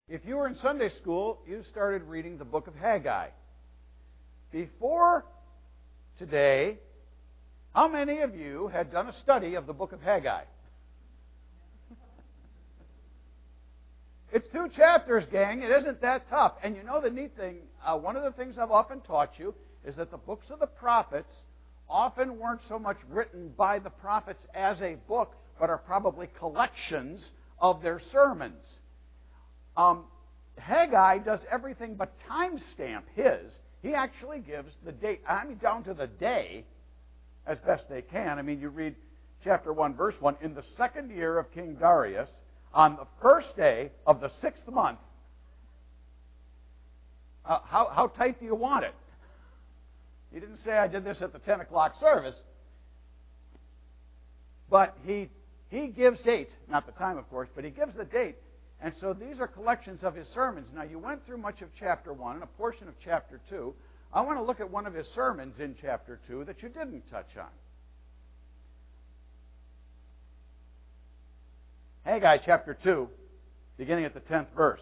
If you were in Sunday school, you started reading the book of Haggai. Before today, how many of you had done a study of the book of Haggai? It's 2 chapters, gang. It isn't that tough. And you know the neat thing, one of the things I've often taught you is that the books of the prophets often weren't so much written by the prophets as a book, but are probably collections of their sermons. Haggai does everything but timestamp his. He actually gives the date, down to the day, as best they can. You read chapter 1, verse 1, in the 2nd year of King Darius, on the 1st day of the 6th month. How tight do you want it? He didn't say I did this at the 10 o'clock service. But he gives date, not the time, of course, but he gives the date. And so these are collections of his sermons. Now, you went through much of chapter 1 and a portion of chapter 2. I want to look at one of his sermons in chapter 2 that you didn't touch on. Haggai chapter 2, beginning at the 10th verse.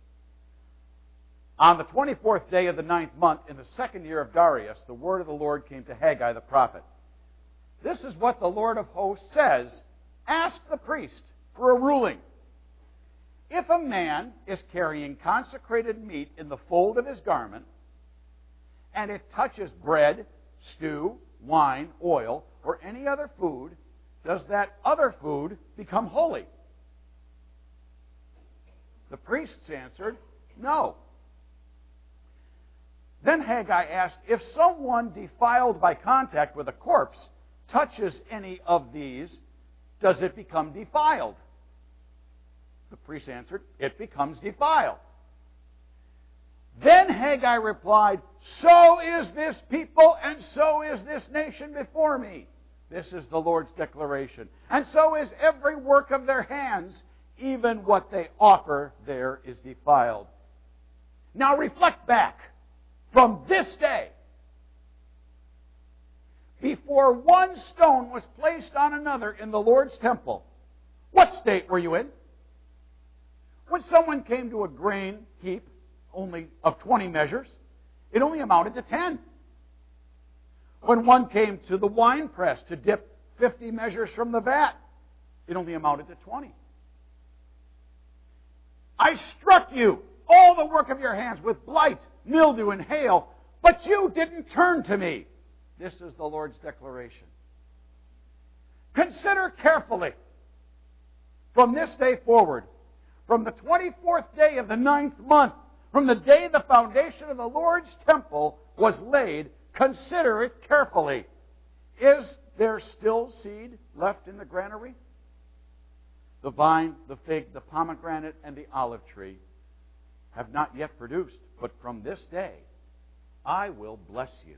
On the 24th day of the 9th month, in the 2nd year of Darius, the word of the Lord came to Haggai the prophet. This is what the Lord of hosts says. Ask the priest for a ruling. If a man is carrying consecrated meat in the fold of his garment, and it touches bread, stew, wine, oil, or any other food, does that other food become holy? The priests answered, no. Then Haggai asked, if someone defiled by contact with a corpse touches any of these, does it become defiled? The priest answered, it becomes defiled. Then Haggai replied, so is this people and so is this nation before me. This is the Lord's declaration. And so is every work of their hands, even what they offer there is defiled. Now reflect back from this day. Before one stone was placed on another in the Lord's temple, what state were you in? When someone came to a grain heap only of 20 measures, it only amounted to 10. When one came to the wine press to dip 50 measures from the vat, it only amounted to 20. I struck you, all the work of your hands, with blight, mildew, and hail, but you didn't turn to me. This is the Lord's declaration. Consider carefully, from this day forward, from the 24th day of the 9th month, from the day the foundation of the Lord's temple was laid, consider it carefully. Is there still seed left in the granary? The vine, the fig, the pomegranate, and the olive tree have not yet produced, but from this day I will bless you.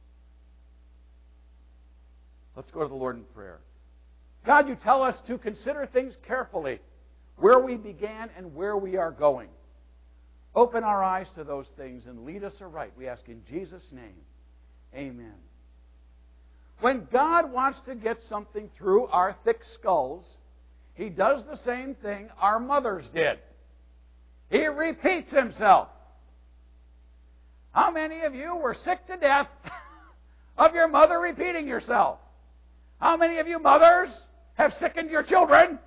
Let's go to the Lord in prayer. God, you tell us to consider things carefully, where we began and where we are going. Open our eyes to those things and lead us aright. We ask in Jesus' name. Amen. When God wants to get something through our thick skulls, He does the same thing our mothers did. He repeats Himself. How many of you were sick to death of your mother repeating yourself? How many of you mothers have sickened your children?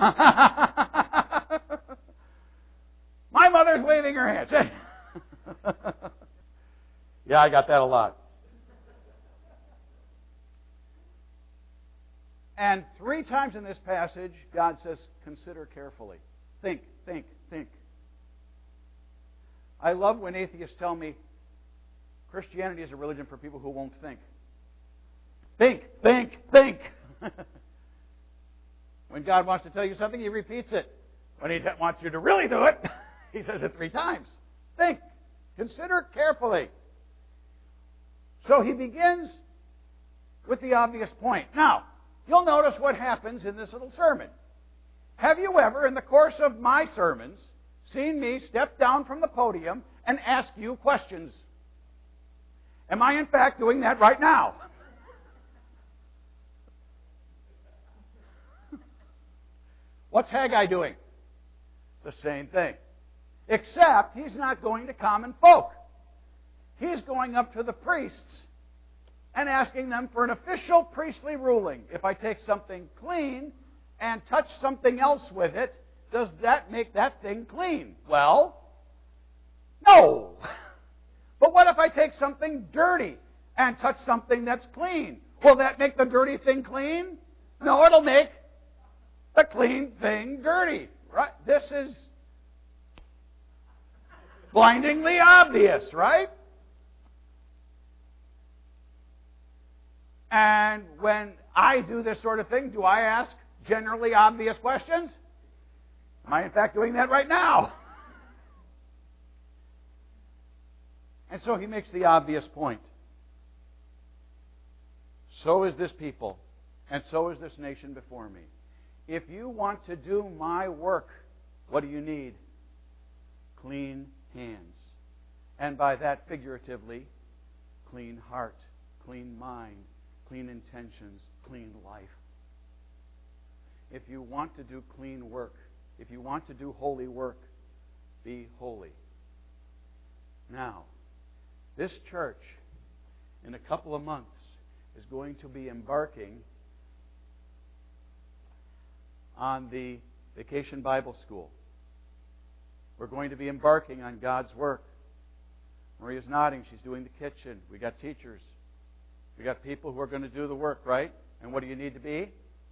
My mother's waving her hands. Yeah, I got that a lot. And 3 times in this passage, God says, consider carefully. Think, think, think. I love when atheists tell me Christianity is a religion for people who won't think. Think, think, think. When God wants to tell you something, He repeats it. When He wants you to really do it, He says it 3 times. Think. Consider carefully. So He begins with the obvious point. Now, you'll notice what happens in this little sermon. Have you ever, in the course of my sermons, seen me step down from the podium and ask you questions? Am I, in fact, doing that right now? What's Haggai doing? The same thing. Except he's not going to common folk. He's going up to the priests and asking them for an official priestly ruling. If I take something clean and touch something else with it, does that make that thing clean? Well, no. But what if I take something dirty and touch something that's clean? Will that make the dirty thing clean? No, it'll make the clean thing dirty. Right? This is blindingly obvious, right? And when I do this sort of thing, do I ask generally obvious questions? Am I in fact doing that right now? And so he makes the obvious point. So is this people, and so is this nation before me. If you want to do my work, what do you need? Clean hands. And by that, figuratively, clean heart, clean mind, clean intentions, clean life. If you want to do clean work, if you want to do holy work, be holy. Now, this church, in a couple of months, is going to be embarking on the Vacation Bible School. We're going to be embarking on God's work. Maria's nodding. She's doing the kitchen. We got teachers. We got people who are going to do the work, right? And what do you need to be?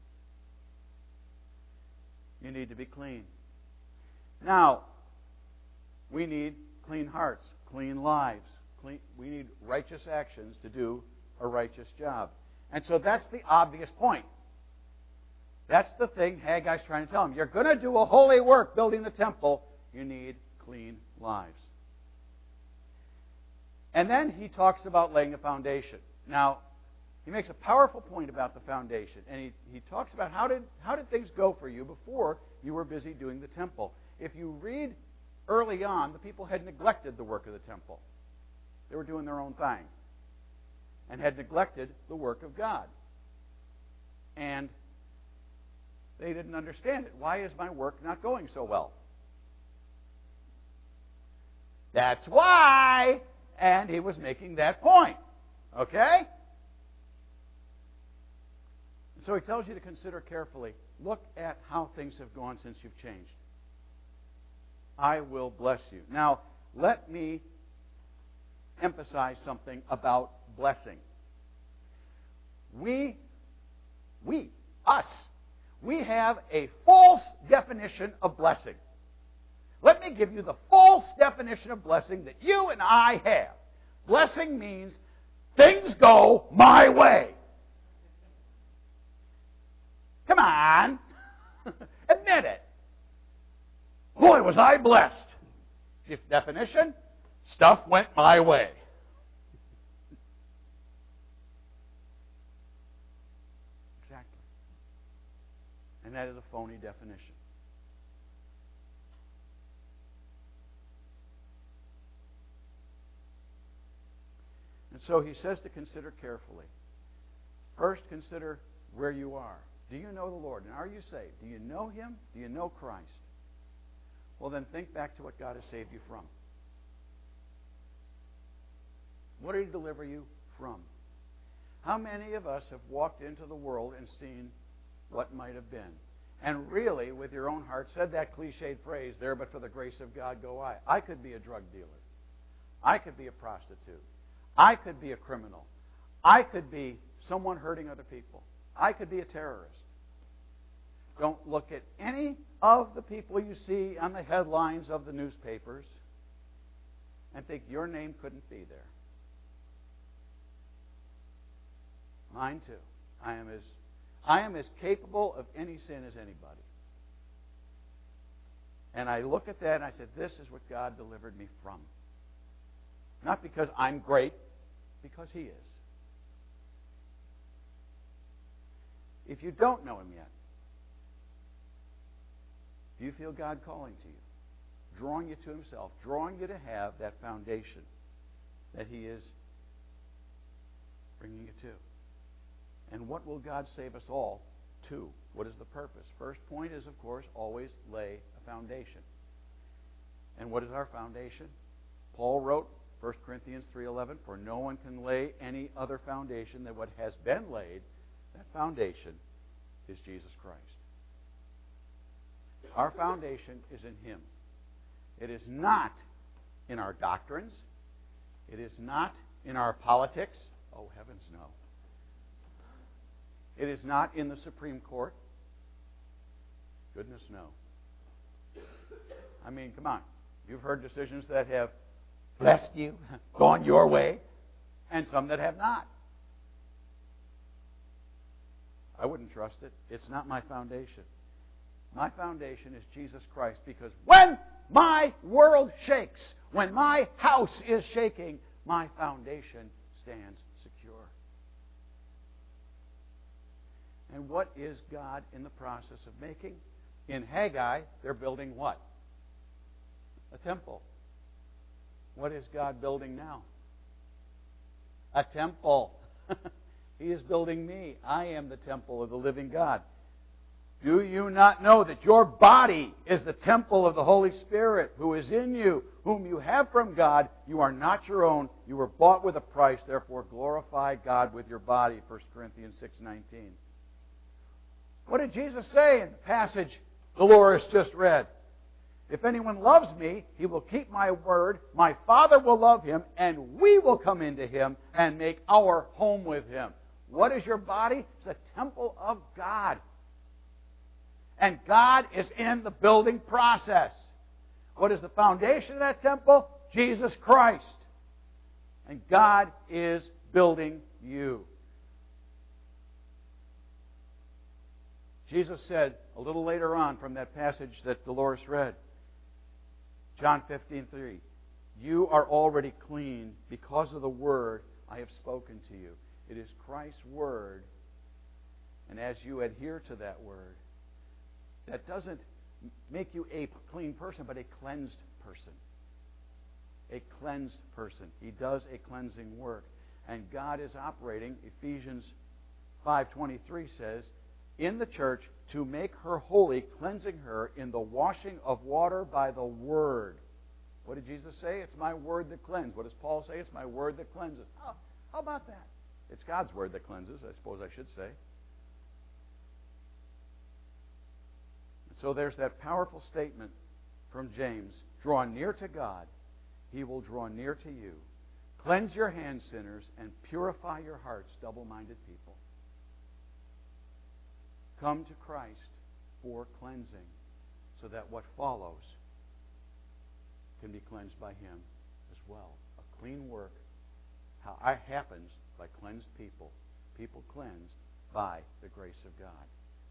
You need to be clean. Now, we need clean hearts, clean lives. We need righteous actions to do a righteous job. And so that's the obvious point. That's the thing Haggai's trying to tell him. You're going to do a holy work building the temple. You need clean lives. And then he talks about laying a foundation. Now, he makes a powerful point about the foundation. And he talks about how did things go for you before you were busy doing the temple. If you read early on, the people had neglected the work of the temple. They were doing their own thing and had neglected the work of God. And they didn't understand it. Why is my work not going so well? That's why. And he was making that point. Okay? So he tells you to consider carefully. Look at how things have gone since you've changed. I will bless you. Now, let me emphasize something about blessing. We have a false definition of blessing. Let me give you the false definition of blessing that you and I have. Blessing means things go my way. Come on. Admit it. Boy, was I blessed. Definition, stuff went my way. Exactly. And that is a phony definition. And so he says to consider carefully. First, consider where you are. Do you know the Lord? And are you saved? Do you know Him? Do you know Christ? Well, then think back to what God has saved you from. What did He deliver you from? How many of us have walked into the world and seen what might have been? And really, with your own heart, said that cliched phrase, there but for the grace of God go I. I could be a drug dealer. I could be a prostitute. I could be a criminal. I could be someone hurting other people. I could be a terrorist. Don't look at any of the people you see on the headlines of the newspapers and think your name couldn't be there. Mine too. I am as capable of any sin as anybody. And I look at that and I said, this is what God delivered me from. Not because I'm great, because He is. If you don't know Him yet, do you feel God calling to you, drawing you to Himself, drawing you to have that foundation that He is bringing you to? And what will God save us all to? What is the purpose? First point is, of course, always lay a foundation. And what is our foundation? Paul wrote, 1 Corinthians 3:11, for no one can lay any other foundation than what has been laid. That foundation is Jesus Christ. Our foundation is in Him. It is not in our doctrines. It is not in our politics. Oh, heavens, no. It is not in the Supreme Court. Goodness, no. I mean, come on. You've heard decisions that have blessed you, gone your way, and some that have not. I wouldn't trust it. It's not my foundation. My foundation is Jesus Christ, because when my world shakes, when my house is shaking, my foundation stands secure. And what is God in the process of making? In Haggai, they're building what? A temple. What is God building now? A temple. He is building me. I am the temple of the living God. Do you not know that your body is the temple of the Holy Spirit who is in you, whom you have from God? You are not your own. You were bought with a price. Therefore, glorify God with your body. 1 Corinthians 6:19. What did Jesus say in the passage Dolores just read? If anyone loves me, he will keep my word. My Father will love him, and we will come into him and make our home with him. What is your body? It's the temple of God. And God is in the building process. What is the foundation of that temple? Jesus Christ. And God is building you. Jesus said a little later on from that passage that Dolores read, John 15:3, you are already clean because of the word I have spoken to you. It is Christ's word, and as you adhere to that word, that doesn't make you a clean person, but a cleansed person. A cleansed person. He does a cleansing work. And God is operating, Ephesians 5:23 says, in the church to make her holy, cleansing her in the washing of water by the word. What did Jesus say? It's my word that cleanses. What does Paul say? It's my word that cleanses. How about that? It's God's word that cleanses, I suppose I should say. So there's that powerful statement from James. Draw near to God, He will draw near to you. Cleanse your hands, sinners, and purify your hearts, double-minded people. Come to Christ for cleansing, so that what follows can be cleansed by Him as well. A clean work happens by cleansed people. People cleansed by the grace of God.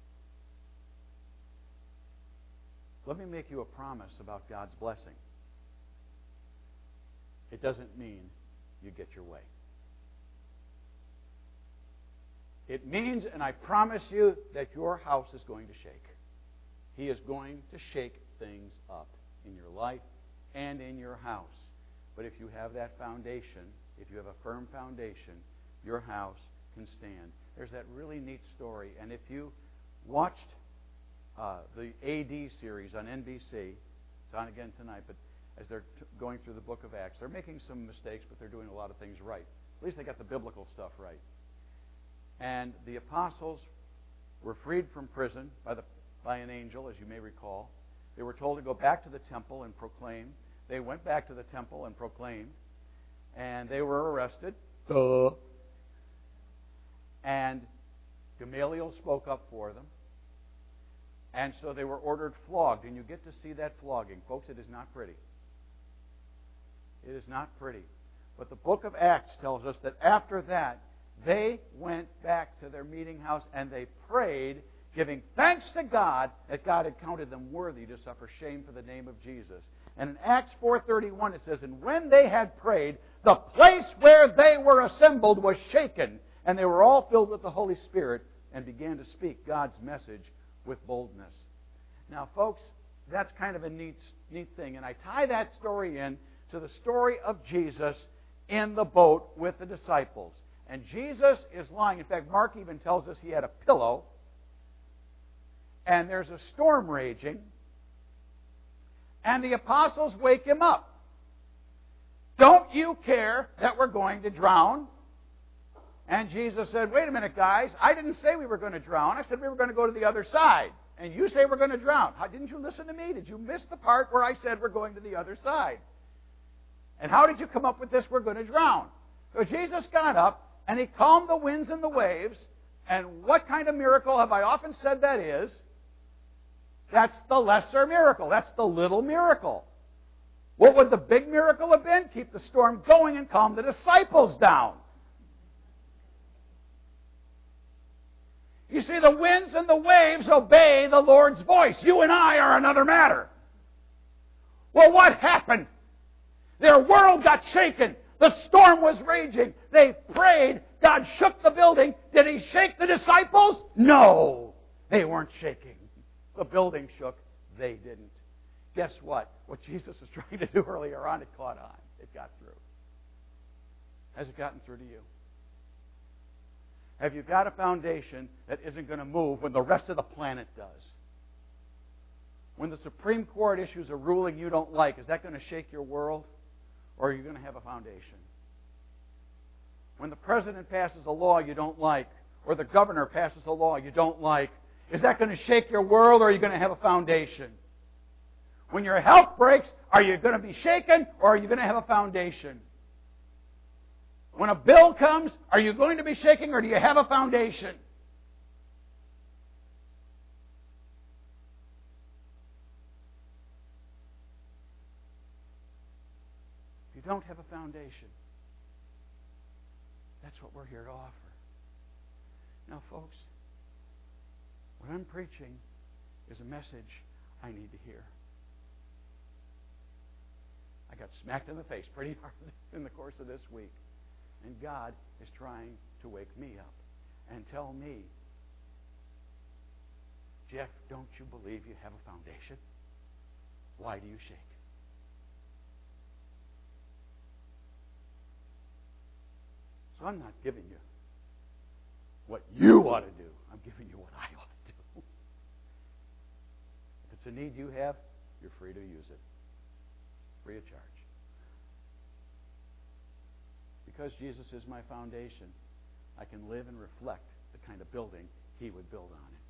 Let me make you a promise about God's blessing. It doesn't mean you get your way. It means, and I promise you, that your house is going to shake. He is going to shake things up in your life and in your house. But if you have that foundation, if you have a firm foundation, your house can stand. There's that really neat story, and if you watched the AD series on NBC, it's on again tonight, but as they're going through the book of Acts, they're making some mistakes, but they're doing a lot of things right. At least they got the biblical stuff right. And the apostles were freed from prison by an angel, as you may recall. They were told to go back to the temple and proclaim. They went back to the temple and proclaimed. And they were arrested. And Gamaliel spoke up for them. And so they were ordered flogged. And you get to see that flogging. Folks, it is not pretty. It is not pretty. But the book of Acts tells us that after that, they went back to their meeting house and they prayed, giving thanks to God that God had counted them worthy to suffer shame for the name of Jesus. And in Acts 4:31 it says, and when they had prayed, the place where they were assembled was shaken, and they were all filled with the Holy Spirit and began to speak God's message with boldness. Now, folks, that's kind of a neat thing. And I tie that story in to the story of Jesus in the boat with the disciples. And Jesus is lying. In fact, Mark even tells us he had a pillow. And there's a storm raging. And the apostles wake him up. Don't you care that we're going to drown? And Jesus said, wait a minute, guys. I didn't say we were going to drown. I said we were going to go to the other side. And you say we're going to drown. Didn't you listen to me? Did you miss the part where I said we're going to the other side? And how did you come up with this, we're going to drown? So Jesus got up, and he calmed the winds and the waves. And what kind of miracle have I often said that is? That's the lesser miracle. That's the little miracle. What would the big miracle have been? Keep the storm going and calm the disciples down. You see, the winds and the waves obey the Lord's voice. You and I are another matter. Well, what happened? Their world got shaken. The storm was raging. They prayed. God shook the building. Did he shake the disciples? No. They weren't shaking. The building shook. They didn't. Guess what? What Jesus was trying to do earlier on, it caught on. It got through. Has it gotten through to you? Have you got a foundation that isn't going to move when the rest of the planet does? When the Supreme Court issues a ruling you don't like, is that going to shake your world? Or are you going to have a foundation? When the president passes a law you don't like, or the governor passes a law you don't like, is that going to shake your world, or are you going to have a foundation? When your health breaks, are you going to be shaken, or are you going to have a foundation? When a bill comes, are you going to be shaking, or do you have a foundation? If you don't have a foundation, that's what we're here to offer. Now, folks, what I'm preaching is a message I need to hear. I got smacked in the face pretty hard in the course of this week. And God is trying to wake me up and tell me, Jeff, don't you believe you have a foundation? Why do you shake? So I'm not giving you what you ought to do. I'm giving you what I ought to do. If it's a need you have, you're free to use it. Free of charge. Because Jesus is my foundation, I can live and reflect the kind of building he would build on it.